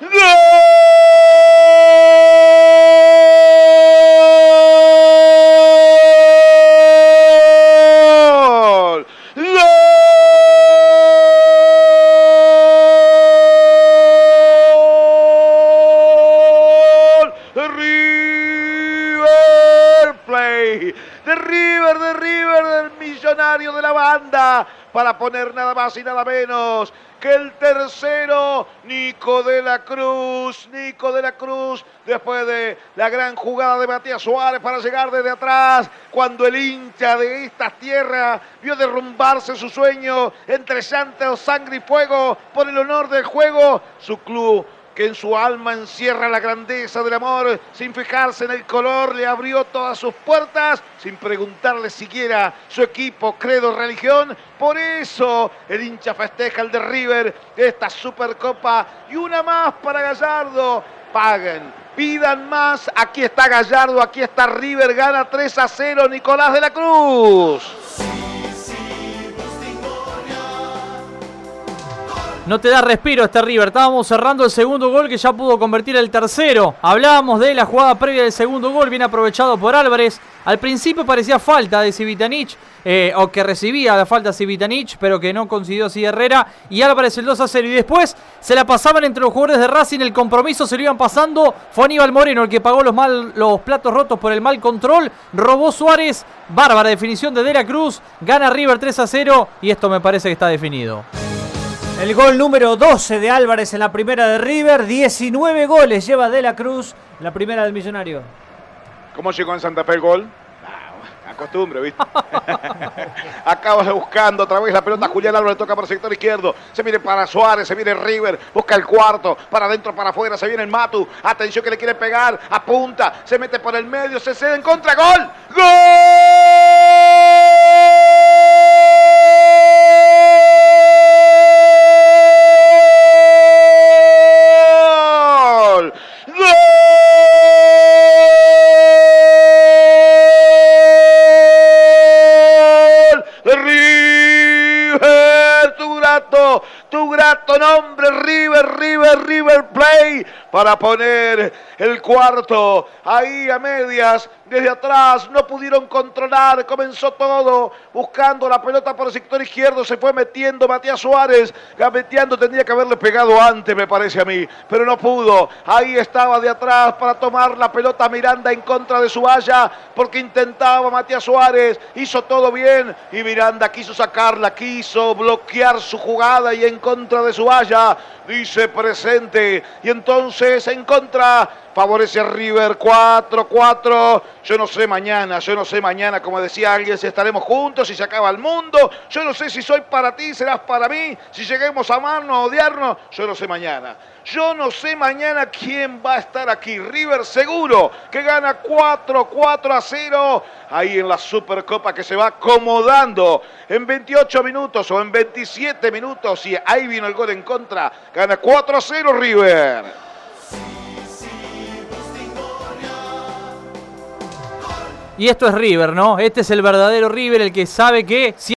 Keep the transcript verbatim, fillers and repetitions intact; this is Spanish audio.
¡Gol! ¡Gol! De River Plate, de River, de River, del millonario de la banda, para poner nada más y nada menos que el tercero, Nico de la Cruz, Nico de la Cruz, después de la gran jugada de Matías Suárez para llegar desde atrás, cuando el hincha de esta tierra vio derrumbarse su sueño entre llanto, sangre y fuego por el honor del juego, su club que en su alma encierra la grandeza del amor, sin fijarse en el color, le abrió todas sus puertas, sin preguntarle siquiera su equipo, credo, religión. Por eso el hincha festeja el de River, esta Supercopa, y una más para Gallardo. Paguen, pidan más, aquí está Gallardo, aquí está River, gana tres a cero Nicolás de la Cruz. No te da respiro este River. Estábamos cerrando el segundo gol que ya pudo convertir el tercero. Hablábamos de la jugada previa del segundo gol, bien aprovechado por Álvarez. Al principio parecía falta de Civitanic, eh, o que recibía la falta Civitanic, pero que no consiguió así Herrera. Y Álvarez el dos a cero. Y después se la pasaban entre los jugadores de Racing. El compromiso se lo iban pasando. Fue Aníbal Moreno el que pagó los, mal, los platos rotos por el mal control. Robó Suárez. Bárbara definición de De la Cruz. Gana River tres a cero. Y esto me parece que está definido. El gol número doce de Álvarez en la primera de River. diecinueve goles lleva De la Cruz en la primera del Millonario. ¿Cómo llegó en Santa Fe el gol? A costumbre, ¿viste? Acaba buscando otra vez la pelota. Julián Álvarez toca por el sector izquierdo. Se viene para Suárez, se viene River. Busca el cuarto. Para adentro, para afuera. Se viene el Matu. Atención que le quiere pegar. Apunta. Se mete por el medio. Se cede en contra. ¡Gol! ¡Gol! Tu grato nombre, River, River, River Plate, para poner el cuarto ahí a medias, desde atrás, no pudieron controlar, comenzó todo, buscando la pelota por el sector izquierdo, se fue metiendo Matías Suárez, gambeteando, tendría que haberle pegado antes, me parece a mí, pero no pudo, ahí estaba de atrás para tomar la pelota Miranda en contra de su valla, porque intentaba Matías Suárez, hizo todo bien, y Miranda quiso sacarla, quiso bloquear su jugada y en contra de su valla, dice presente, y entonces en contra, favorece a River, cuatro cuatro, yo no sé mañana, yo no sé mañana, como decía alguien, si estaremos juntos, si se acaba el mundo, yo no sé si soy para ti, serás para mí, si lleguemos a amarnos, a odiarnos, yo no sé mañana. Yo no sé mañana quién va a estar aquí. River seguro que gana cuatro cuatro a cero. Ahí en la Supercopa que se va acomodando en veintiocho minutos o en veintisiete minutos. Y ahí vino el gol en contra. Gana cuatro a cero River. Y esto es River, ¿no? Este es el verdadero River, el que sabe que...